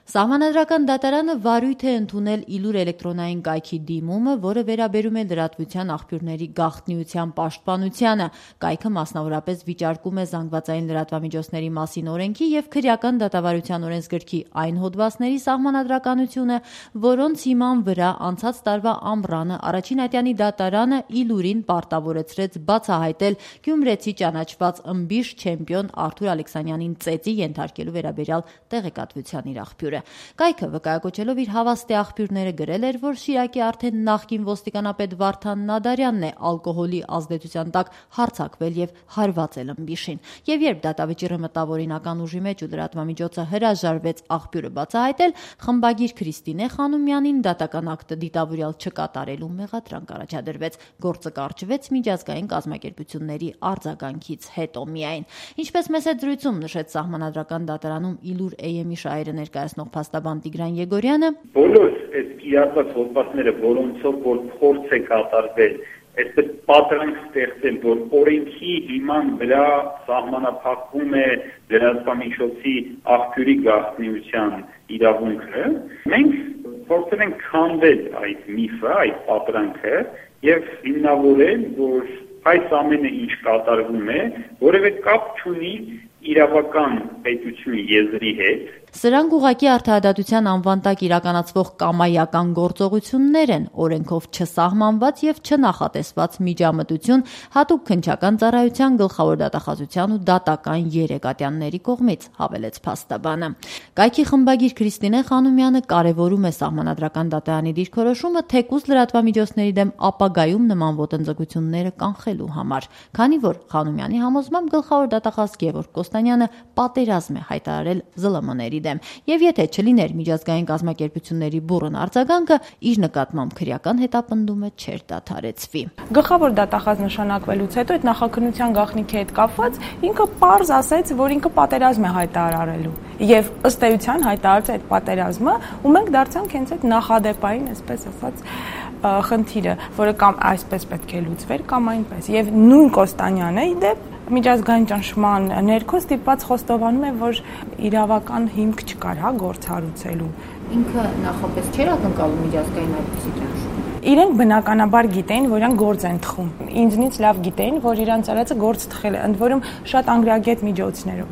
Սահմանադրական դատարանը վարույթ է ընդունել Իլուր էլեկտրոնային կայքի դիմումը, որը վերաբերում է լրատվության աղբյուրների գաղտնիության պաշտպանությանը։ Կայքը մասնավորապես վիճարկում է զանգվածային լրատվամիջոցների մասին օրենքի և քրեական դատավարության օրենսգրքի այն հոդվածների սահմանադրականությունը, որոնց հիման վրա անցած տարվա ամռանը առաջին ատյանի դատարանը Իլուրին պարտավորեցրեց բացահայտել գյումրեցի ճանաչված ըմբիշ չեմպիոն Արթուր Ալեքսանյանին ծեծի ենթարկելու վերաբերյալ տեղեկատվության իր աղբյուրը։ Կայքը վկայակոչելով իր հավաստի աղբյուրները գրել էր, որ Շիրակի արդեն նախկին ոստիկանապետ Վարդան Նադարյանն է ալկոհոլի ազդեցության տակ հարձակվել և հարվածել ըմբիշին։ Եվ երբ դատավճիռը մտավ օրինական ուժի մեջ ու լրատվամիջոցը հրաժարվեց աղբյուրը բացահայտել, խմբագիր Քրիստինե Խանոմյանին դատական ակտը դիտավորյալ չկատարելու մեղադրանք առաջադրվեց։ Գործը կարճվեց միջազգային կազմակերպությունների արձագանքից հետո միայն։ Ինչպես մեծ զրույցում նշեց Սահմանադրական դատարանում Իլուր AM-ի շահերը ներկայացնող փաստաբան Տիգրան Եգորյանը, բոլոր այս կիրառված հոդվածները, որոնցով որ փորձ է կատարվել, այսպես պատրանք ստեղծել, որ օրենքի հիման վրա սահմանափակվում է լրատվամիջոցի աղբյուրի գաղտնիության իրավունքը, մենք փորձել ենք քանդել այդ միֆը, այդ պատրանքը եւ հիմնավորել, որ այս ամենը ինչ կատարվում է, որևէ կապ չունի իրավական պետությունի եզրի հետ։ Սրանք ուղղակի արդարադատության անվան տակ իրականացվող կամայական գործողություններ են, օրենքով չսահմանված և չնախատեսված միջամտություն հատուկ քննչական ծառայության գլխավոր դատախազության ու դատական երեկատյանների կողմից, հավելեց փաստաբանը։ Կայքի խմբագիր Քրիստինե Խանոմյանը կարևորում է Սահմանադրական դատարանի դիրքորոշումը թեկուզ լրատվամիջոցների դեմ ապագայում նման ոտնձգությունները կանխելու համար, քանի որ Խանոմյանի համոզմամբ գլխավոր դատախազ Գևորգ Կոստանյանը պատերազմ է հայտարարել ԶԼՄ-ների դեմ, եւ եթե չլիներ միջազգային կազմակերպությունների բուռն արձագանքը, իր նկատմամբ քրեական հետապնդումը չէր դադարեցվի։ Գլխավոր դատախազ նշանակվելուց հետո այդ նախաքննության գաղտնիքի հետ կապված ինքը պարզ ասաց, որ ինքը պատերազմ է հայտարարելու եւ ըստ էության հայտարարեց այդ պատերազմը, ու մենք դարձանք հենց այդ նախադեպային, այսպես ասած, խնդիրը, որը կամ այսպես պետք է լուծվեր, կամ այնպես։ Եվ նույն Կոստանյանը իդեպ միջազգային ճնշման ներքո ստիպված խոստովանում է, որ իրավական հիմք չկար, գործ հարուցելու։ Ինքը նախապես չէր ակնկալում միջազգային այդպիսի ճնշում։ Իրենք բնականաբար գիտեին, որ իրենք գործ են թխում։ Ինձնից լավ գիտեին, որ իրանց արածը գործ թխել է, ընդ որում շատ անգրագետ միջոցներով։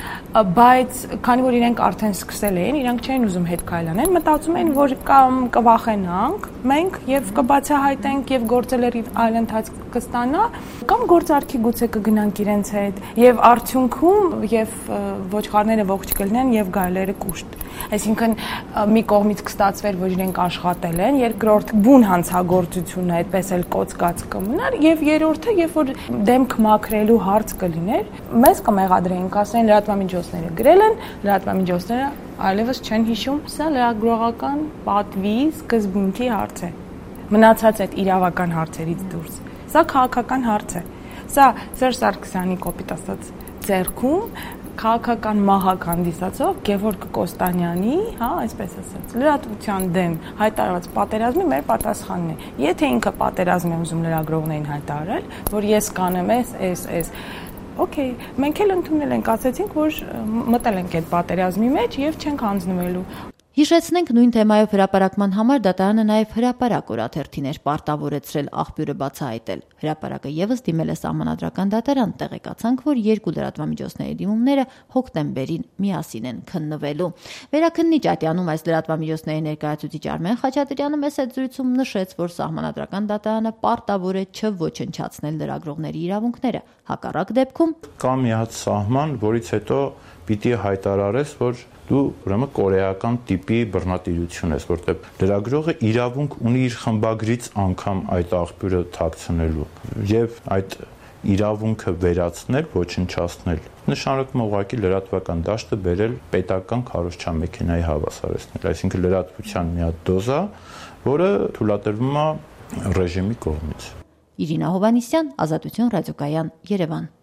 Բայց քանի որ իրենք արդեն սկսել էին, իրենք չէին ուզում հետ քայլանել, մտածում էին, որ կամ կվախենանք մենք եւ կբացահայտենք եւ գործը լրիվ այլ ընթացք կստանա, կամ գործարքի գուցե կգնանք իրենց հետ եւ արդյունքում եւ ոչխարները ողջ կլինեն եւ գայլերը կուշտ։ Այսինքն մի կողմից կստացվեր, որ իրենք աշխատել են, երկրորդ բուն հանցագործությունը այդպես էլ կոծկած կմնար եւ երրորդը, երբ որ դեմք մաքրելու հարց կլիներ, մեզ կմեղադրեին, ասեն լրատվամիջոցները գրել են, լրատվամիջոցները այլևս չեն հիշում, սա լրագրողական պատվի սկզբունքի հարց է։ Մնացած այդ իրավական հարցերից դուրս։ Սա քաղաքական հարց է։ Սա Սերժ Սարգսյանի կոպիտ ասած ձեռքում քաղաքական մահակ հանդիսացող Գևորգ Կոստանյանի, այսպես ասած, լրատվության դեմ հայտարարված պատերազմի մեր պատասխանն է։ Եթե ինքը պատերազմ է ուզում լրագրողներին հայտարարել, որ ես կանեմ էս, օքեյ, մենք էլ ընդունել ենք, ասեցինք, որ մտել ենք այդ պատերազմի մեջ եւ չենք հանձնվելու։ Հիշեցնենք նույն թեմայով հրապարակման համար դատարանը նաև հրապարակ օրաթերթին էր պարտավորեցրել աղբյուրը բացահայտել։ Հրապարակը եւս դիմել է Սահմանադրական դատարան, տեղեկացանք, որ երկու լրատվամիջոցների դիմումները հոկտեմբերին միասին են քննվելու։ Վերաքննիչ ատյանում այս լրատվամիջոցների ներկայացուցիչ Արմեն Խաչատրյանը մեծ զրույցում նշեց, որ Սահմանադրական դատարանը պարտավոր է չոչնչացնել լրագրողների իրավունքները։ Հակառակ դեպքում կա մի հատ սահման, որից հետո պիտի հայտարարես, որ դու ուրեմն կորեական տիպի բռնատիրություն ես, որտեղ լրագրողը իրավունք ունի իր խմբագրից անգամ այդ աղբյուրը թաքցնելու եւ այդ իրավունքը վերացնել, ոչնչացնել։ Նշանակում ուղղակի լրատվական դաշտը բերել պետական քարոզչամեքենայի հավասարեցնել, այսինքն լրատվության մի հատ դոզա, որը թույլատրվում է ռեժիմի կողմից։ Իրինա Հովհաննիսյան, Ազատություն ռադիոկայան, Երևան։